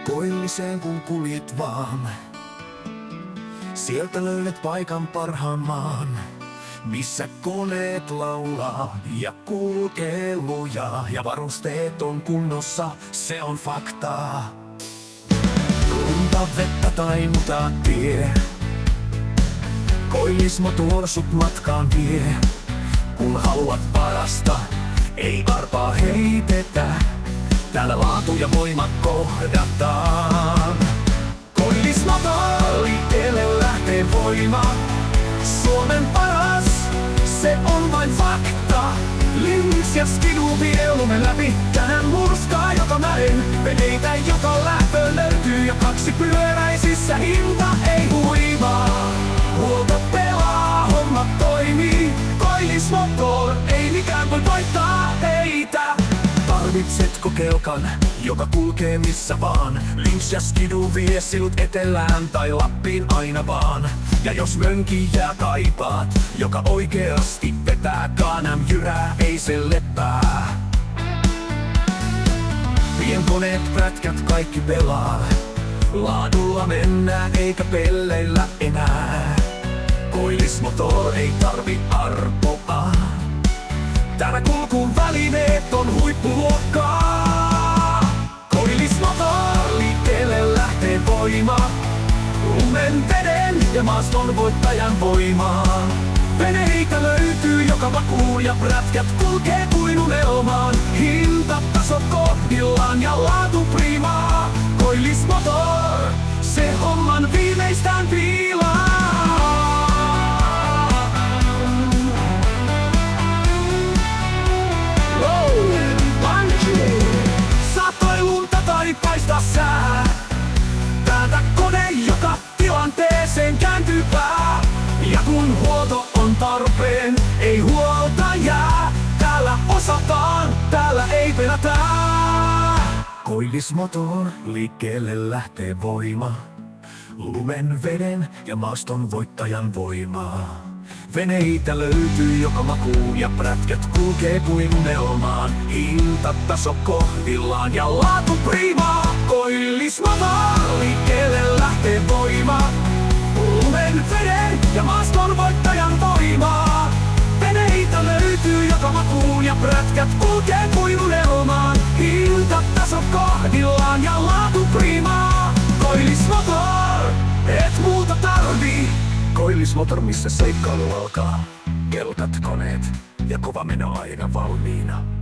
Koilliseen kun kuljet vaan, sieltä löydät paikan parhaan maan, missä koneet laulaa ja kulkee lujaa ja varusteet on kunnossa, se on faktaa. Lunta, vettä tai mutaa tie, Koillismotor sut matkaan vie. Kun haluat parasta, ei arpaa heitetä, täällä laatu ja voima kohdataan. Koillismotor, liikkeelle lähtee voima, Suomen paras, se on vain fakta. Lynx ja Skidu vie lumen läpi, tänään murskaa joka mäen, veneitä joka lähtö löytyy ja kaksipyöräisissä hinta ei huimaa. Huolta pelaa, homma toimii, Koillismotor, ei mikään voi voittaa heitä. Tarvitsetko kelkan, joka kulkee missä vaan? Lynx ja Skidu vie sinut etelään tai Lappiin aina vaan. Ja jos mönkijää kaipaat, joka oikeasti vetää, Kaanam jyrää, ei se leppää. Pienkoneet, prätkät, kaikki pelaa, laadulla mennään eikä pelleillä enää. Koillismotor ei tarvi arpoa, täällä kulkuun välineet on huippuluokkaa. Koillismotor, liikkeelle lähtee voima, lumen, veden ja maaston voittajan voimaa. Veneitä löytyy joka makuun ja prätkät kulkee kuin unelmaan. Hintataso kohdillaan ja laatu primaa. Koillismotor, se homman viimeistään piilaa. Satoi lunta tai paista sää, täältä kone joka tilanteeseen kääntyy pää. Ja kun huolto on tarpeen, ei huolta jää, täällä osataan, täällä ei pelätä. Koillismotor, liikkeelle lähtee voima, lumen, veden ja maaston voittajan voimaa. Veneitä löytyy joka makuun ja prätkät kulkee kuin unelmaan. Hintataso kohdillaan ja laatu primaa. Koillismotor, liikkeelle lähtee voima, lumen, veden ja maaston voittajan voimaa. Veneitä löytyy joka makuun ja prätkät kulkee kuin unelmaan. Hintataso kohdillaan ja laatu primaa. Koillismotor, et muuta tarvii. Koillismotor, missä seikkailu alkaa, keltat, koneet ja kova meno aina valmiina.